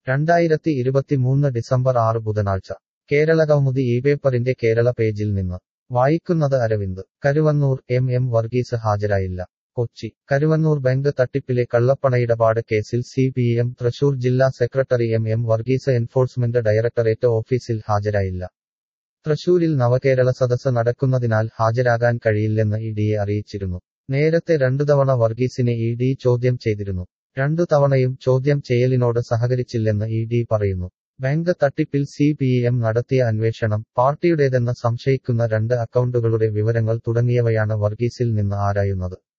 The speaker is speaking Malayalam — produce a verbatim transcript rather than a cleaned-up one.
രണ്ടായിരത്തി ഇരുപത്തിമൂന്ന് ഡിസംബർ ആറ് ബുധനാഴ്ച കേരള കൗമുദി ഈ പേപ്പറിന്റെ കേരള പേജിൽ നിന്ന് വായിക്കുന്നത് അരവിന്ദ്. കരുവന്നൂർ എം എം വർഗീസ് ഹാജരായില്ല. കൊച്ചി. കരുവന്നൂർ ബാങ്ക് തട്ടിപ്പിലെ കള്ളപ്പണയിടപാട് കേസിൽ സി പി എം തൃശൂർ ജില്ലാ secretary M M Varghese enforcement directorate ഓഫീസിൽ ഹാജരായില്ല. തൃശൂരിൽ നവകേരള സദസ്സ് നടക്കുന്നതിനാൽ ഹാജരാകാൻ കഴിയില്ലെന്ന് ഇ ഡിയെ അറിയിച്ചിരുന്നു. നേരത്തെ രണ്ടുതവണ വർഗീസിനെ ഇ ഡി ചോദ്യം ചെയ്തിരുന്നു. രണ്ടു തവണയും ചോദ്യം ചെയ്യലിനോട് സഹകരിച്ചില്ലെന്ന് ഇ ഡി പറയുന്നു. ബാങ്ക് തട്ടിപ്പിൽ സി പി എം നടത്തിയ അന്വേഷണം, പാർട്ടിയുടേതെന്ന് സംശയിക്കുന്ന രണ്ട് അക്കൗണ്ടുകളുടെ വിവരങ്ങൾ തുടങ്ങിയവയാണ് വർഗീസിൽ നിന്ന് ആരായുന്നത്.